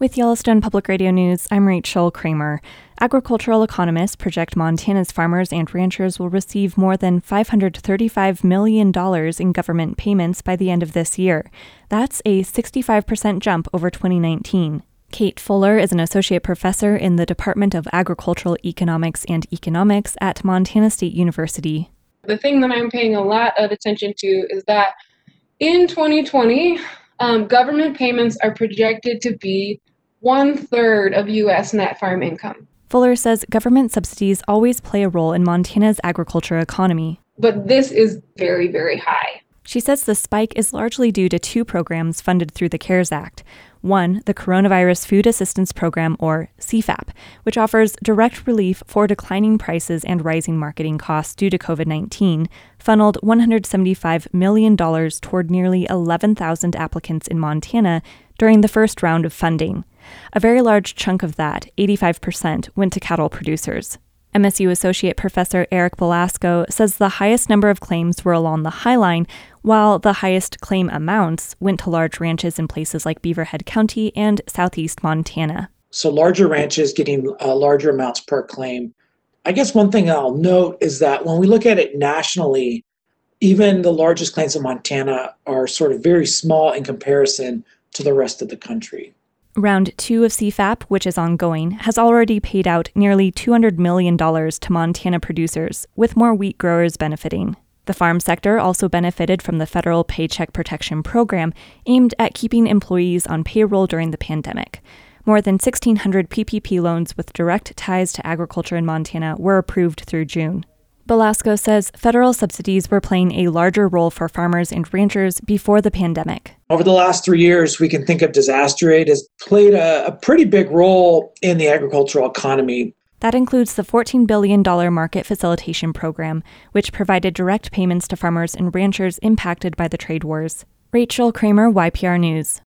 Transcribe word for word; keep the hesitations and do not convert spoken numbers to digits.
With Yellowstone Public Radio News, I'm Rachel Kramer. Agricultural economists project Montana's farmers and ranchers will receive more than five hundred thirty-five million dollars in government payments by the end of this year. That's a sixty-five percent jump over twenty nineteen. Kate Fuller is an associate professor in the Department of Agricultural Economics and Economics at Montana State University. The thing that I'm paying a lot of attention to is that in twenty twenty, um, government payments are projected to be one-third of U S net farm income. Fuller says government subsidies always play a role in Montana's agriculture economy. But this is very, very high. She says the spike is largely due to two programs funded through the CARES Act. One, the Coronavirus Food Assistance Program, or C FAP, which offers direct relief for declining prices and rising marketing costs due to covid nineteen, funneled one hundred seventy-five million dollars toward nearly eleven thousand applicants in Montana during the first round of funding. A very large chunk of that, eighty-five percent, went to cattle producers. M S U Associate Professor Eric Belasco says the highest number of claims were along the High Line, while the highest claim amounts went to large ranches in places like Beaverhead County and southeast Montana. So larger ranches getting uh, larger amounts per claim. I guess one thing I'll note is that when we look at it nationally, even the largest claims in Montana are sort of very small in comparison to the rest of the country. Round two of C FAP, which is ongoing, has already paid out nearly two hundred million dollars to Montana producers, with more wheat growers benefiting. The farm sector also benefited from the federal Paycheck Protection Program, aimed at keeping employees on payroll during the pandemic. More than sixteen hundred P P P loans with direct ties to agriculture in Montana were approved through June. Belasco says federal subsidies were playing a larger role for farmers and ranchers before the pandemic. Over the last three years, we can think of disaster aid has played a, a pretty big role in the agricultural economy. That includes the fourteen billion dollars Market Facilitation Program, which provided direct payments to farmers and ranchers impacted by the trade wars. Rachel Kramer, Y P R News.